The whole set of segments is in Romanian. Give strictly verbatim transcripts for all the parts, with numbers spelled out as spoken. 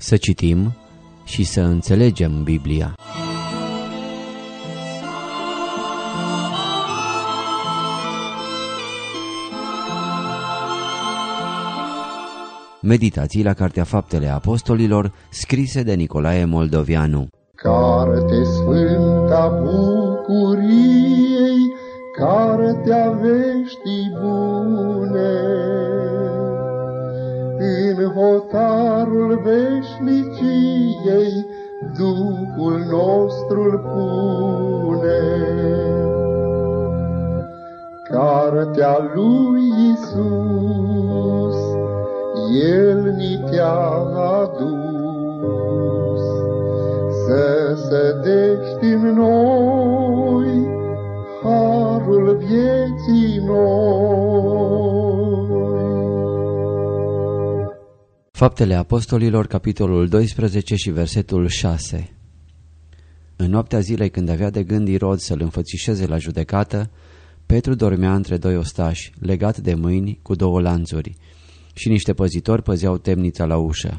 Să citim și să înțelegem Biblia. Meditații la Cartea Faptele Apostolilor, scrise de Nicolae Moldovianu. Carte sfânta bucuriei, cartea veștii bune, în hotarul veșniciei Duhul nostru-l pune. Cartea lui Iisus, El ni te-a adus, să sădești în noi harul vieții noi. Faptele Apostolilor, capitolul doisprezece și versetul șase. În noaptea zilei, când avea de gând Irod să-l înfățișeze la judecată, Petru dormea între doi ostași, legat de mâini cu două lanțuri, și niște păzitori păzeau temnița la ușă.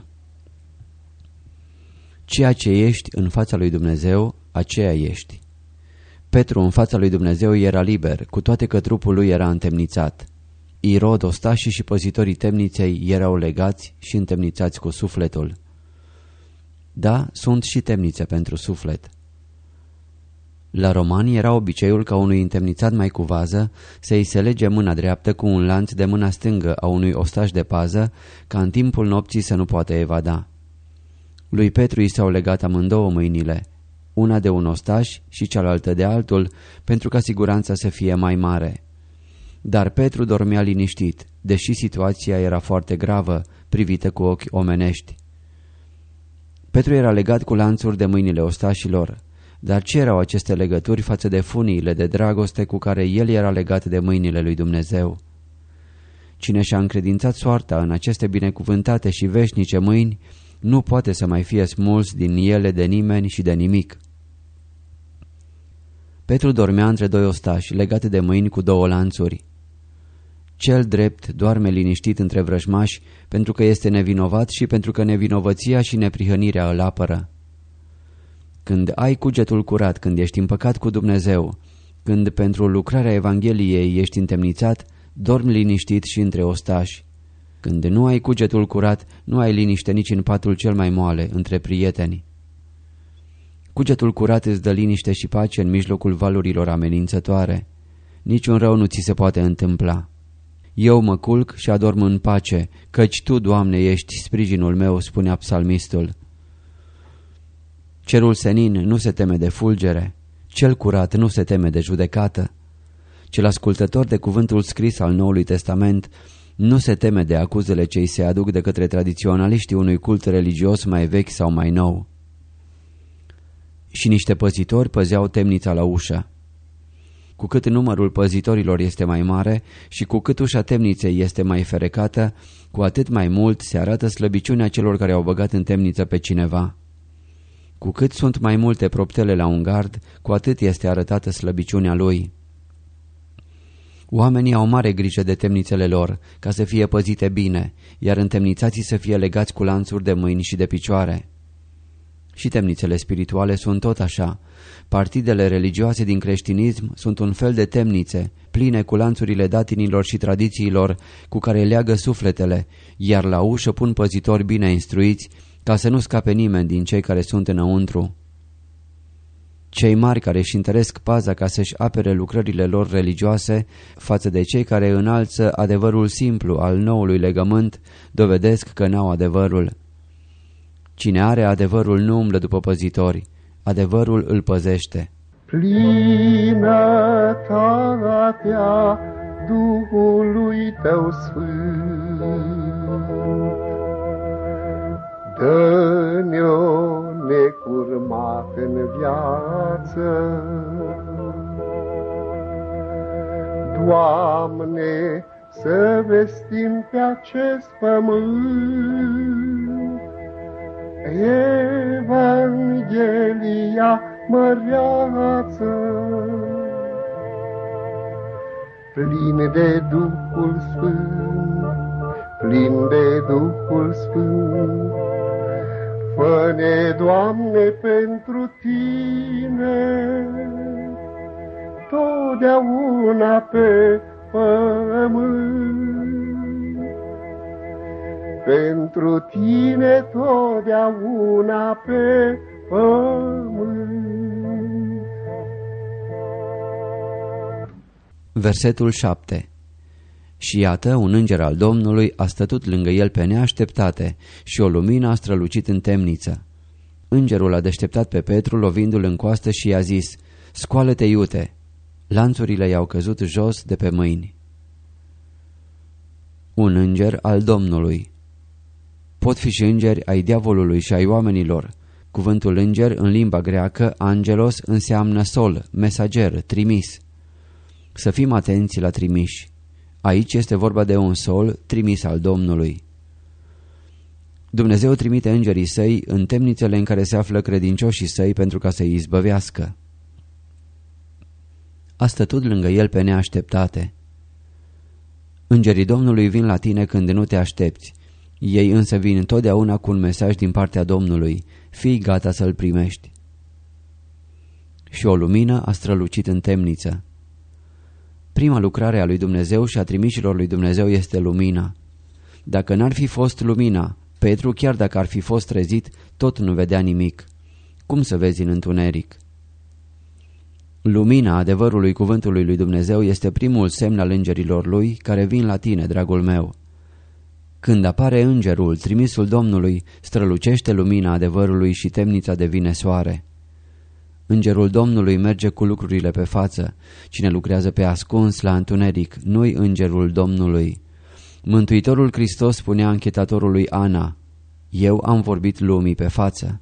Ceea ce ești în fața lui Dumnezeu, aceea ești. Petru în fața lui Dumnezeu era liber, cu toate că trupul lui era întemnițat. Irod, ostașii și păzitorii temniței erau legați și întemnițați cu sufletul. Da, sunt și temnițe pentru suflet. La romani era obiceiul ca unui întemnițat mai cu vază să-i se lege mâna dreaptă cu un lanț de mâna stângă a unui ostaș de pază, ca în timpul nopții să nu poată evada. Lui Petru i s-au legat amândouă mâinile, una de un ostaș și cealaltă de altul, pentru ca siguranța să fie mai mare. Dar Petru dormea liniștit, deși situația era foarte gravă, privită cu ochi omenești. Petru era legat cu lanțuri de mâinile ostașilor, dar ce erau aceste legături față de funiile de dragoste cu care el era legat de mâinile lui Dumnezeu? Cine și-a încredințat soarta în aceste binecuvântate și veșnice mâini, nu poate să mai fie smuls din ele de nimeni și de nimic. Petru dormea între doi ostași, legate de mâini cu două lanțuri. Cel drept doarme liniștit între vrăjmași, pentru că este nevinovat și pentru că nevinovăția și neprihănirea îl apără. Când ai cugetul curat, când ești împăcat cu Dumnezeu, când pentru lucrarea Evangheliei ești întemnițat, dormi liniștit și între ostași. Când nu ai cugetul curat, nu ai liniște nici în patul cel mai moale, între prieteni. Cugetul curat îți dă liniște și pace în mijlocul valurilor amenințătoare. Niciun rău nu ți se poate întâmpla. Eu mă culc și adorm în pace, căci Tu, Doamne, ești sprijinul meu, spunea psalmistul. Cerul senin nu se teme de fulgere, cel curat nu se teme de judecată. Cel ascultător de cuvântul scris al Noului Testament nu se teme de acuzele ce îi se aduc de către tradiționaliștii unui cult religios mai vechi sau mai nou. Și niște păzitori păzeau temnița la ușă. Cu cât numărul păzitorilor este mai mare și cu cât ușa temniței este mai ferecată, cu atât mai mult se arată slăbiciunea celor care au băgat în temniță pe cineva. Cu cât sunt mai multe proptele la un gard, cu atât este arătată slăbiciunea lui. Oamenii au mare grijă de temnițele lor, ca să fie păzite bine, iar întemnițații să fie legați cu lanțuri de mâini și de picioare. Și temnițele spirituale sunt tot așa. Partidele religioase din creștinism sunt un fel de temnițe, pline cu lanțurile datinilor și tradițiilor cu care leagă sufletele, iar la ușă pun păzitori bine instruiți, ca să nu scape nimeni din cei care sunt înăuntru. Cei mari care își întăresc paza ca să-și apere lucrările lor religioase față de cei care înalță adevărul simplu al noului legământ, dovedesc că n-au adevărul. Cine are adevărul nu umblă după păzitori, adevărul îl păzește. Plinătatea Duhului Tău Sfânt, dă-ne-o necurmat în viață. Doamne, să vestim pe acest pământ Evanghelia măreață. Plin de Duhul Sfânt, plin de Duhul Sfânt, Fă-ne, Doamne, pentru Tine, totdeauna pe pământ. Pentru Tine, totdeauna pe pământ. Versetul șapte. Și iată, un înger al Domnului a stătut lângă el pe neașteptate și o lumină a strălucit în temniță. Îngerul a deșteptat pe Petru, lovindu-l în coastă și i-a zis: Scoală-te, iute! Lanțurile i-au căzut jos de pe mâini. Un înger al Domnului. Pot fi și îngeri ai diavolului și ai oamenilor. Cuvântul înger în limba greacă, angelos, înseamnă sol, mesager, trimis. Să fim atenți la trimiși. Aici este vorba de un sol trimis al Domnului. Dumnezeu trimite îngerii săi în temnițele în care se află credincioșii săi pentru ca să-i izbăvească. A stătut lângă el pe neașteptate. Îngerii Domnului vin la tine când nu te aștepți. Ei însă vin întotdeauna cu un mesaj din partea Domnului. Fii gata să-l primești. Și o lumină a strălucit în temniță. Prima lucrare a lui Dumnezeu și a trimișilor lui Dumnezeu este lumina. Dacă n-ar fi fost lumina, Petru, chiar dacă ar fi fost trezit, tot nu vedea nimic. Cum să vezi în întuneric? Lumina adevărului cuvântului lui Dumnezeu este primul semn al îngerilor lui care vin la tine, dragul meu. Când apare îngerul, trimisul Domnului, strălucește lumina adevărului și temnița devine soare. Îngerul Domnului merge cu lucrurile pe față. Cine lucrează pe ascuns la întuneric, nu-i îngerul Domnului. Mântuitorul Hristos spunea închetatorului Ana: Eu am vorbit lumii pe față.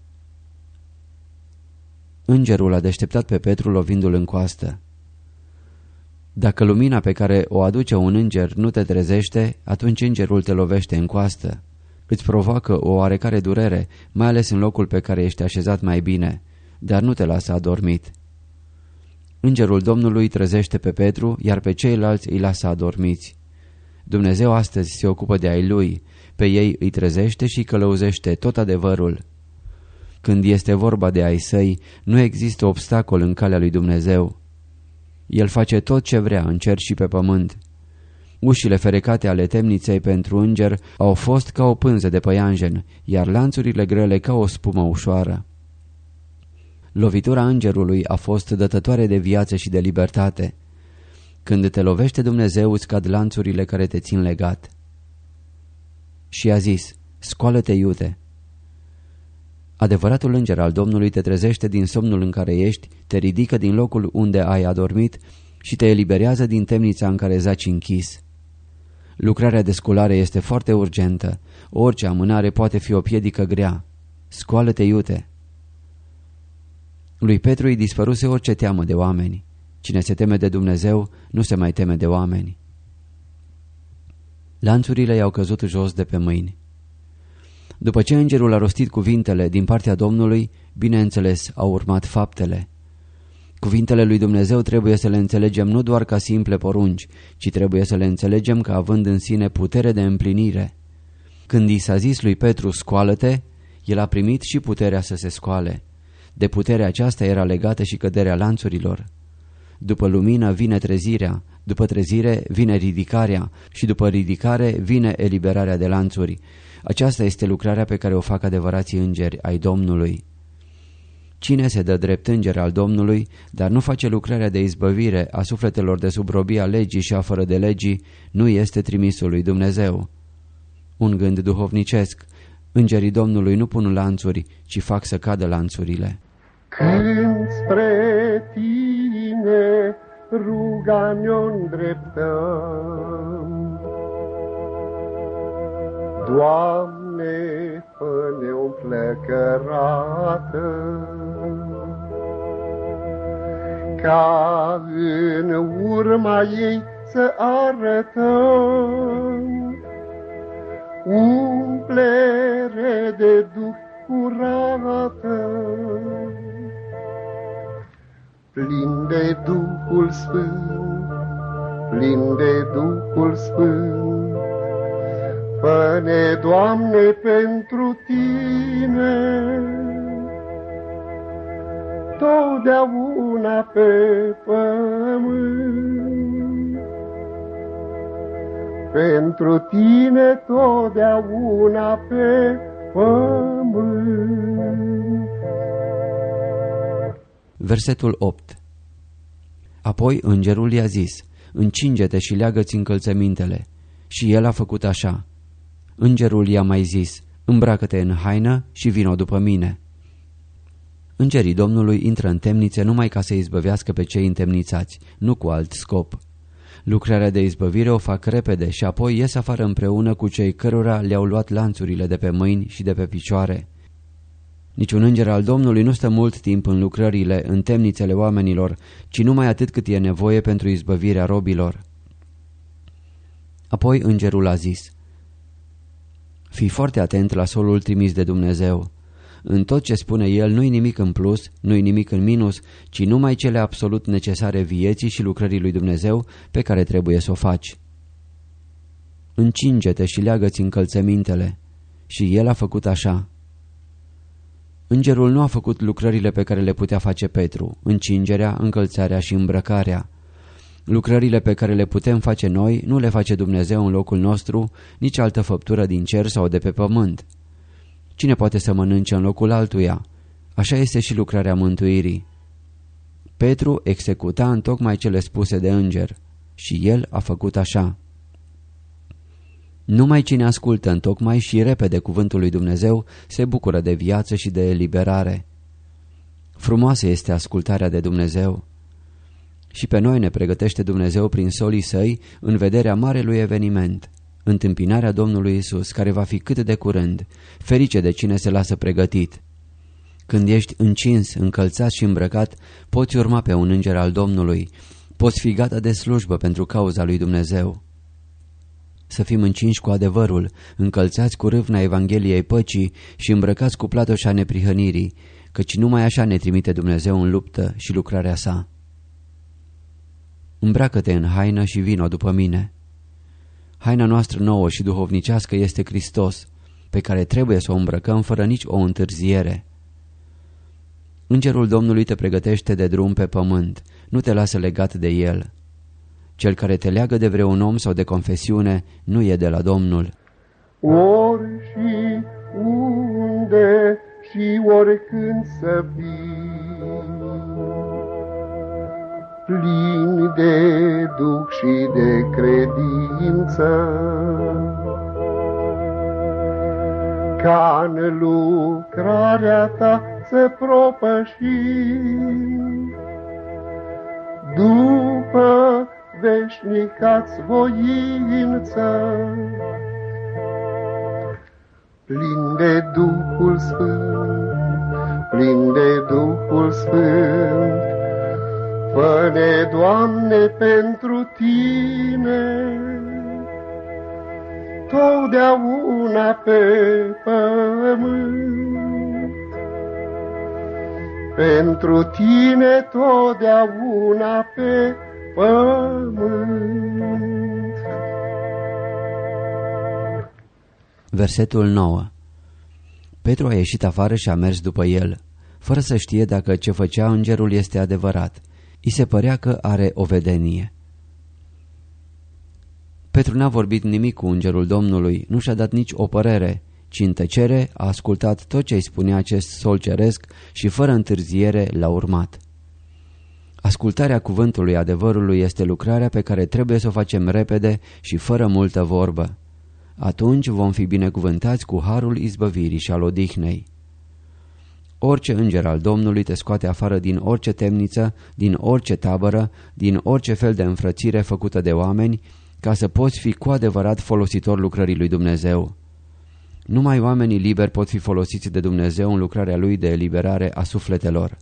Îngerul a deșteptat pe Petru lovindu-l în coastă. Dacă lumina pe care o aduce un înger nu te trezește, atunci îngerul te lovește în coastă. Îți provoacă o oarecare durere, mai ales în locul pe care ești așezat mai bine, dar nu te lasă adormit. Îngerul Domnului trezește pe Petru, iar pe ceilalți îi lasă adormiți. Dumnezeu astăzi se ocupă de ai Lui, pe ei îi trezește și îi călăuzește tot adevărul. Când este vorba de ai Săi, nu există obstacol în calea lui Dumnezeu. El face tot ce vrea în cer și pe pământ. Ușile ferecate ale temniței pentru înger au fost ca o pânză de păianjen, iar lanțurile grele ca o spumă ușoară. Lovitura îngerului a fost dătătoare de viață și de libertate. Când te lovește Dumnezeu, îți cad lanțurile care te țin legat. Și a zis: Scoală-te, iute! Adevăratul înger al Domnului te trezește din somnul în care ești, te ridică din locul unde ai adormit și te eliberează din temnița în care zaci închis. Lucrarea de sculare este foarte urgentă. Orice amânare poate fi o piedică grea. Scoală-te, iute! Lui Petru îi dispăruse orice teamă de oameni. Cine se teme de Dumnezeu nu se mai teme de oameni. Lanțurile i-au căzut jos de pe mâini. După ce îngerul a rostit cuvintele din partea Domnului, bineînțeles, au urmat faptele. Cuvintele lui Dumnezeu trebuie să le înțelegem nu doar ca simple porunci, ci trebuie să le înțelegem ca având în sine putere de împlinire. Când i s-a zis lui Petru: Scoală-te, el a primit și puterea să se scoale. De puterea aceasta era legată și căderea lanțurilor. După lumină vine trezirea, după trezire vine ridicarea și după ridicare vine eliberarea de lanțuri. Aceasta este lucrarea pe care o fac adevărații îngeri ai Domnului. Cine se dă drept înger al Domnului, dar nu face lucrarea de izbăvire a sufletelor de sub robia legii și a fără de legii, nu este trimisul lui Dumnezeu. Un gând duhovnicesc: îngerii Domnului nu pun lanțuri, ci fac să cadă lanțurile. Când spre Tine ruga ne-o îndreptăm, Doamne, fă-ne o flăcărată, ca în urma ei să arătăm umplere de Duh curată, plin de Duhul Sfânt, plin de Duhul Sfânt. Fă-ne, Doamne, pentru Tine, totdeauna pe pământ. Pentru Tine, totdeauna pe pământ. Versetul opt. Apoi îngerul i-a zis: încinge-te și leagă-ți încălțămintele. Și el a făcut așa. Îngerul i-a mai zis: îmbracă-te în haină și vino după mine. Îngerii Domnului intră în temnițe numai ca să izbăvească pe cei întemnițați, nu cu alt scop. Lucrarea de izbăvire o fac repede și apoi ies afară împreună cu cei cărora le-au luat lanțurile de pe mâini și de pe picioare. Niciun înger al Domnului nu stă mult timp în lucrările, în temnițele oamenilor, ci numai atât cât e nevoie pentru izbăvirea robilor. Apoi îngerul a zis: fii foarte atent la solul trimis de Dumnezeu. În tot ce spune el nu-i nimic în plus, nu-i nimic în minus, ci numai cele absolut necesare vieții și lucrării lui Dumnezeu pe care trebuie să o faci. Încinge-te și leagă-ți încălțămintele. Și el a făcut așa. Îngerul nu a făcut lucrările pe care le putea face Petru: încingerea, încălțarea și îmbrăcarea. Lucrările pe care le putem face noi nu le face Dumnezeu în locul nostru, nici altă făptură din cer sau de pe pământ. Cine poate să mănânce în locul altuia? Așa este și lucrarea mântuirii. Petru executa întocmai cele spuse de înger și el a făcut așa. Numai cine ascultă întocmai și repede cuvântul lui Dumnezeu se bucură de viață și de eliberare. Frumoasă este ascultarea de Dumnezeu. Și pe noi ne pregătește Dumnezeu prin solii săi în vederea marelui eveniment, întâmpinarea Domnului Isus, care va fi cât de curând, ferice de cine se lasă pregătit. Când ești încins, încălțat și îmbrăcat, poți urma pe un înger al Domnului, poți fi gata de slujbă pentru cauza lui Dumnezeu. Să fim încinși cu adevărul, încălțați cu râvna Evangheliei păcii și îmbrăcați cu platoșa neprihănirii, căci numai așa ne trimite Dumnezeu în luptă și lucrarea sa. Îmbracă-te în haină și vino după mine. Haina noastră nouă și duhovnicească este Hristos, pe care trebuie să o îmbrăcăm fără nici o întârziere. Îngerul Domnului te pregătește de drum pe pământ, nu te lasă legat de el. Cel care te leagă de vreun om sau de confesiune nu e de la Domnul. Ori și unde și oricând să fii, plini de duh și de credință, ca în lucrarea ta să propășim, după veșnicați voință, plin de Duhul Sfânt, plin de Duhul Sfânt. Fă-ne, Doamne, pentru Tine, totdeauna pe pământ. Pentru Tine, totdeauna pe pământ. Versetul nouă. Petru a ieșit afară și a mers după el, fără să știe dacă ce făcea îngerul este adevărat. I se părea că are o vedenie. Petru n-a vorbit nimic cu îngerul Domnului, nu și-a dat nici o părere, ci în tăcere a ascultat tot ce îi spunea acest sol ceresc și fără întârziere l-a urmat. Ascultarea cuvântului adevărului este lucrarea pe care trebuie să o facem repede și fără multă vorbă. Atunci vom fi binecuvântați cu harul izbăvirii și al odihnei. Orice înger al Domnului te scoate afară din orice temniță, din orice tabără, din orice fel de înfrățire făcută de oameni, ca să poți fi cu adevărat folositor lucrării lui Dumnezeu. Numai oamenii liberi pot fi folosiți de Dumnezeu în lucrarea lui de eliberare a sufletelor.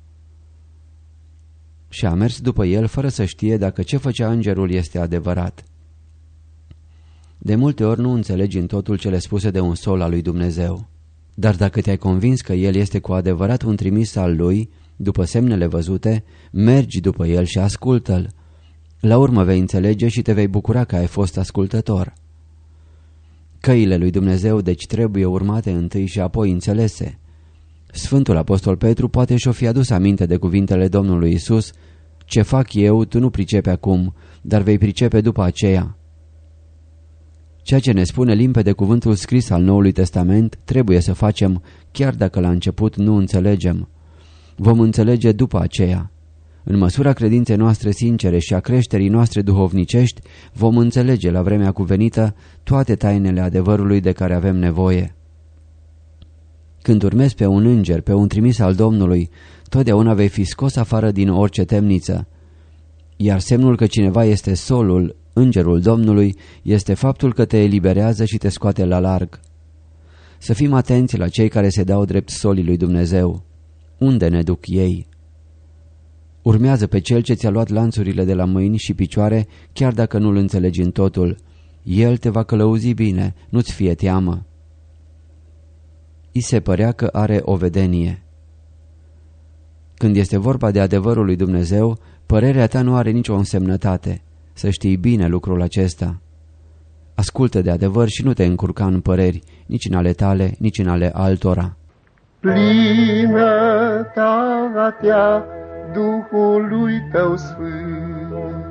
Și a mers după el fără să știe dacă ce făcea îngerul este adevărat. De multe ori nu înțelegi în totul cele spuse de un sol al lui Dumnezeu. Dar dacă te-ai convins că el este cu adevărat un trimis al lui, după semnele văzute, mergi după el și ascultă-l. La urmă vei înțelege și te vei bucura că ai fost ascultător. Căile lui Dumnezeu deci trebuie urmate întâi și apoi înțelese. Sfântul Apostol Petru poate și-o fi adus aminte de cuvintele Domnului Iisus: ce fac eu, tu nu pricepi acum, dar vei pricepe după aceea. Ceea ce ne spune limpede cuvântul scris al Noului Testament trebuie să facem, chiar dacă la început nu înțelegem. Vom înțelege după aceea. În măsura credinței noastre sincere și a creșterii noastre duhovnicești, vom înțelege la vremea cuvenită toate tainele adevărului de care avem nevoie. Când urmezi pe un înger, pe un trimis al Domnului, totdeauna vei fi scos afară din orice temniță. Iar semnul că cineva este solul, îngerul Domnului, este faptul că te eliberează și te scoate la larg. Să fim atenți la cei care se dau drept solii lui Dumnezeu. Unde ne duc ei? Urmează pe cel ce ți-a luat lanțurile de la mâini și picioare, chiar dacă nu-l înțelegi în totul. El te va călăuzi bine, nu-ți fie teamă. I se părea că are o vedenie. Când este vorba de adevărul lui Dumnezeu, părerea ta nu are nicio însemnătate. Să știi bine lucrul acesta. Ascultă de adevăr și nu te încurca în păreri, nici în ale tale, nici în ale altora. Plinătatea Duhului tău sfânt,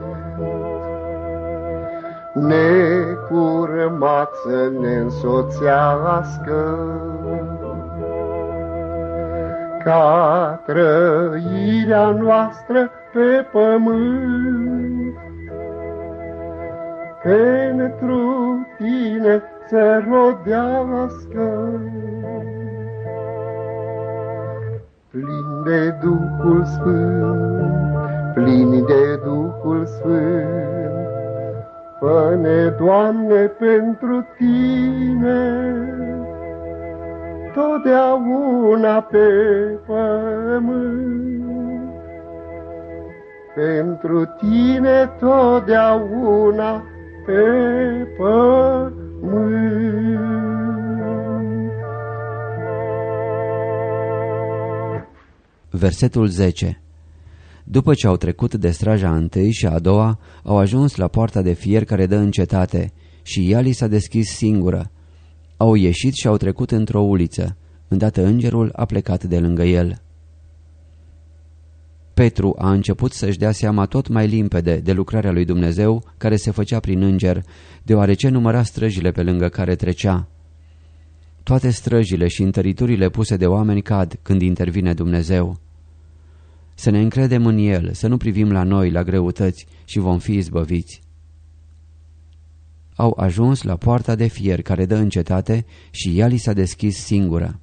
necurmat să ne însoțească, ca trăirea noastră pe pământ. Pentru tine să rodească, plin de Duhul Sfânt, plin de Duhul Sfânt. Fă-ne, Doamne, pentru tine, totdeauna pe pământ. Pentru tine totdeauna pe pământ. Versetul zece. După ce au trecut de straja întâi și a doua, au ajuns la poarta de fier care dă în cetate și ea li s-a deschis singură. Au ieșit și au trecut într-o uliță. Îndată îngerul a plecat de lângă el. Petru a început să-și dea seama tot mai limpede de lucrarea lui Dumnezeu care se făcea prin înger, deoarece număra străjile pe lângă care trecea. Toate străjile și întăriturile puse de oameni cad când intervine Dumnezeu. Să ne încredem în El, să nu privim la noi, la greutăți, și vom fi izbăviți. Au ajuns la poarta de fier care dă în cetate și ea li s-a deschis singură.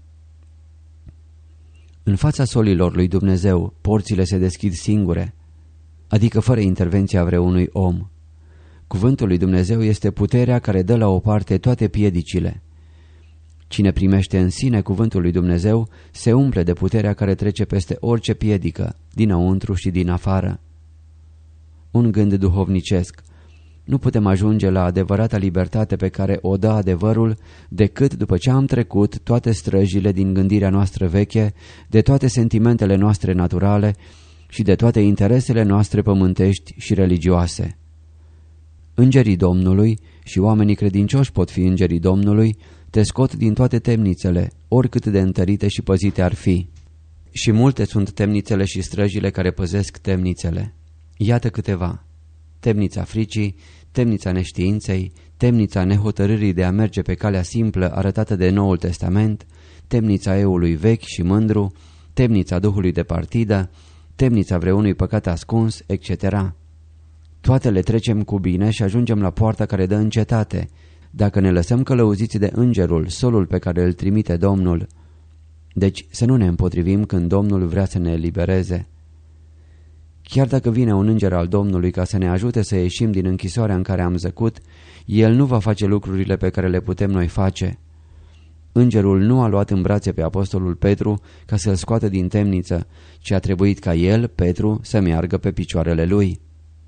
În fața solilor lui Dumnezeu, porțile se deschid singure, adică fără intervenția vreunui om. Cuvântul lui Dumnezeu este puterea care dă la o parte toate piedicile. Cine primește în sine cuvântul lui Dumnezeu se umple de puterea care trece peste orice piedică, dinăuntru și din afară. Un gând duhovnicesc. Nu putem ajunge la adevărata libertate pe care o dă adevărul decât după ce am trecut toate străjile din gândirea noastră veche, de toate sentimentele noastre naturale și de toate interesele noastre pământești și religioase. Îngerii Domnului, și oamenii credincioși pot fi îngerii Domnului, te scot din toate temnițele, oricât de întărite și păzite ar fi. Și multe sunt temnițele și străjile care păzesc temnițele. Iată câteva: temnița fricii, temnița neștiinței, temnița nehotărârii de a merge pe calea simplă arătată de Noul Testament, temnița eului vechi și mândru, temnița duhului de partidă, temnița vreunui păcat ascuns, et cetera. Toate le trecem cu bine și ajungem la poarta care dă în cetate, dacă ne lăsăm călăuziți de îngerul, solul pe care îl trimite Domnul. Deci să nu ne împotrivim când Domnul vrea să ne elibereze. Chiar dacă vine un înger al Domnului ca să ne ajute să ieșim din închisoarea în care am zăcut, el nu va face lucrurile pe care le putem noi face. Îngerul nu a luat în brațe pe apostolul Petru ca să-l scoată din temniță, ci a trebuit ca el, Petru, să meargă pe picioarele lui.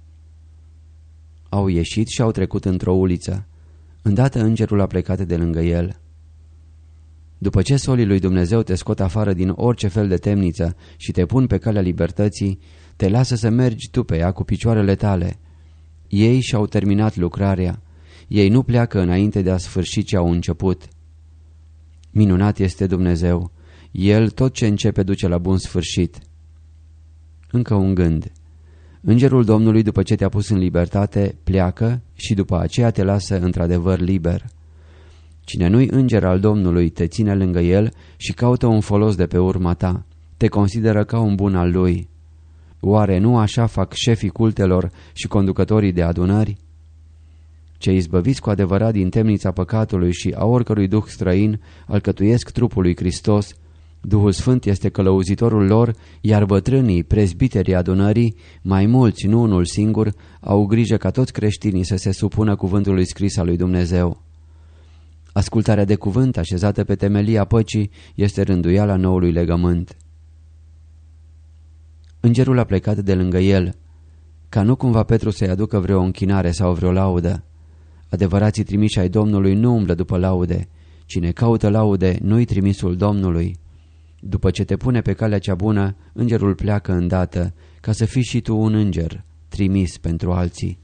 Au ieșit și au trecut într-o uliță. Îndată îngerul a plecat de lângă el. După ce solii lui Dumnezeu te scot afară din orice fel de temniță și te pun pe calea libertății, te lasă să mergi tu pe ea cu picioarele tale. Ei și-au terminat lucrarea. Ei nu pleacă înainte de a sfârși ce au început. Minunat este Dumnezeu. El tot ce începe duce la bun sfârșit. Încă un gând. Îngerul Domnului, după ce te-a pus în libertate, pleacă și după aceea te lasă într-adevăr liber. Cine nu-i înger al Domnului te ține lângă el și caută un folos de pe urma ta. Te consideră ca un bun al lui. Oare nu așa fac șefii cultelor și conducătorii de adunări? Cei izbăviți cu adevărat din temnița păcatului și a oricărui duh străin alcătuiesc trupul lui Hristos. Duhul Sfânt este călăuzitorul lor, iar bătrânii, prezbiterii adunării, mai mulți, nu unul singur, au grijă ca toți creștinii să se supună cuvântului scris al lui Dumnezeu. Ascultarea de cuvânt, așezată pe temelia păcii, este rânduiala noului legământ. Îngerul a plecat de lângă el, ca nu cumva Petru să-i aducă vreo închinare sau vreo laudă. Adevărații trimiși ai Domnului nu umblă după laude. Cine caută laude, nu-i trimisul Domnului. După ce te pune pe calea cea bună, îngerul pleacă îndată, ca să fii și tu un înger, trimis pentru alții.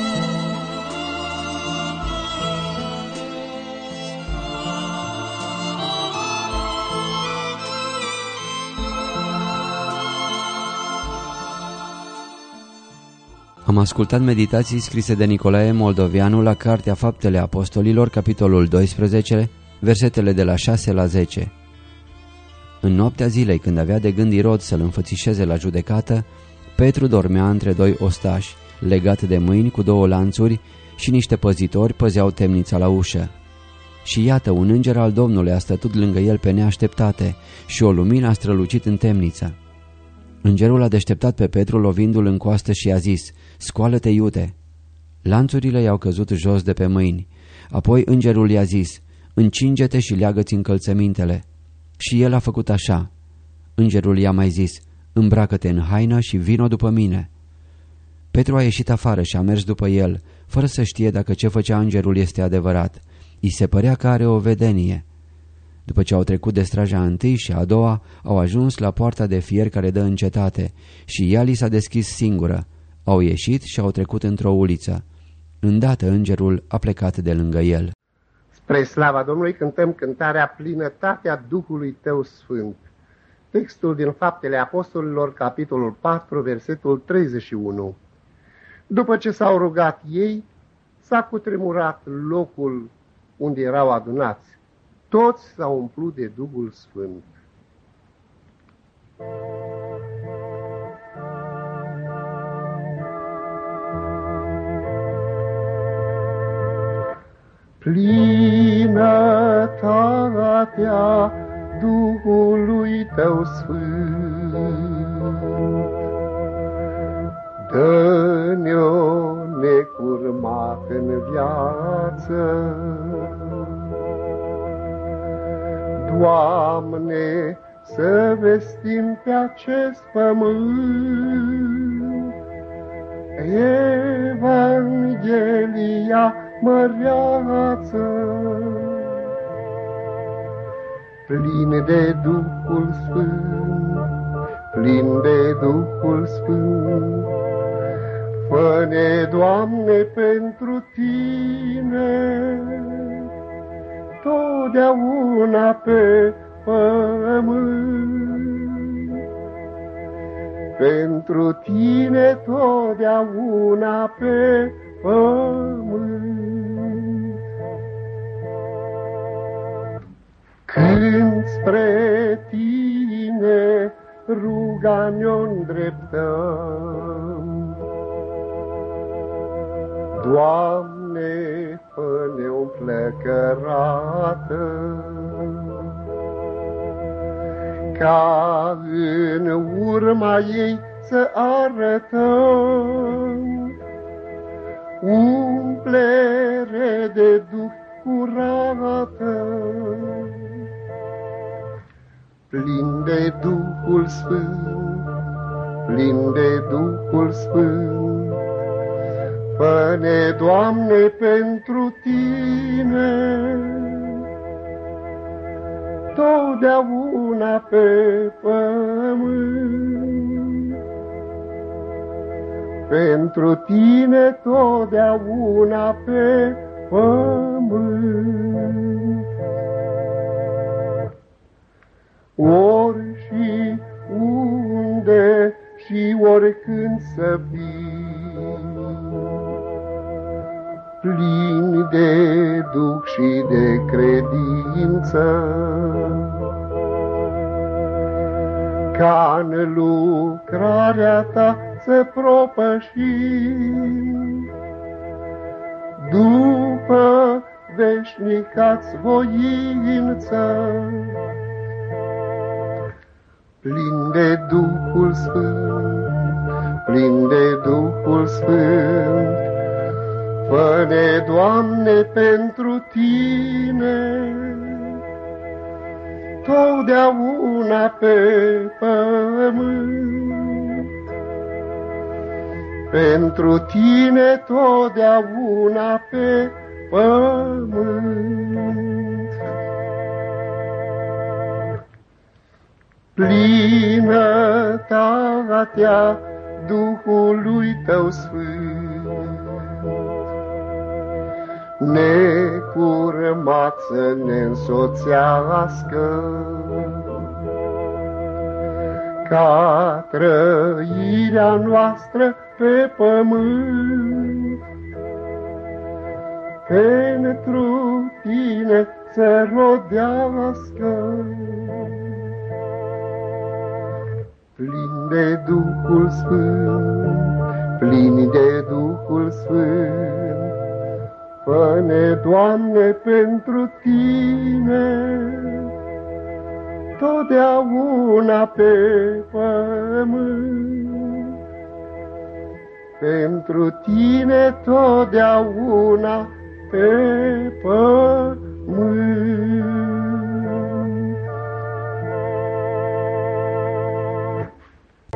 Am ascultat meditații scrise de Nicolae Moldovianu la Cartea Faptele Apostolilor, capitolul doisprezece, versetele de la șase la zece. În noaptea zilei, când avea de gând Irod să-l înfățișeze la judecată, Petru dormea între doi ostași, legat de mâini cu două lanțuri, și niște păzitori păzeau temnița la ușă. Și iată, un înger al Domnului a stătut lângă el pe neașteptate și o lumină a strălucit în temniță. Îngerul a deșteptat pe Petru lovindu-l în coastă și i-a zis: "Scoală-te, iute!" Lanțurile i-au căzut jos de pe mâini. Apoi îngerul i-a zis: "Încinge-te și leagă-ți încălțămintele." Și el a făcut așa. Îngerul i-a mai zis: "Îmbracă-te în haină și vino după mine." Petru a ieșit afară și a mers după el, fără să știe dacă ce făcea îngerul este adevărat. I se părea că are o vedenie. După ce au trecut de straja întâi și a doua, au ajuns la poarta de fier care dă în cetate și ea li s-a deschis singură. Au ieșit și au trecut într-o uliță. Îndată îngerul a plecat de lângă el. Spre slava Domnului cântăm cântarea Plinătatea Duhului Tău Sfânt. Textul din Faptele Apostolilor, capitolul patru, versetul treizeci și unu. După ce s-au rugat ei, s-a cutremurat locul unde erau adunați. Toți s-au umplut de Duhul Sfânt. Plinătatea Duhului Tău Sfânt, dă-ne-o necurmat în viață. Doamne, să vestim pe acest pământ Evanghelia măreață. Plin de Duhul Sfânt, plin de Duhul Sfânt, fă-ne, Doamne, pentru Tine, totdeauna pe pământ. Pentru Tine totdeauna pe pământ. Când spre Tine ruga ne-o îndreptăm, Doamne, fă-ne o flăcărată, ca în urma ei să arătăm umplere de Duh curată. Plin de Duhul Sfânt, plin de Duhul Sfânt, fă-ne, Doamne, pentru Tine, totdeauna pe pământ. Pentru Tine totdeauna pe pământ. Ori și unde și oricând să fii, plin de duh și de credință, ca-n lucrarea ta să propășim, după veșnica-ți voință, plin de Duhul Sfânt, plin de Duhul Sfânt. Fă-ne, Doamne, pentru Tine, totdeauna pe pământ. Pentru Tine, totdeauna pe pământ. Plinătatea Duhului Tău Sfânt, necurmat să ne însoțească, ca trăirea noastră pe pământ, pentru Tine să rodească. Plin de Duhul Sfânt, plin de Duhul Sfânt, fă-ne, Doamne, pentru Tine, totdeauna pe pământ. Pentru Tine, totdeauna pe pământ.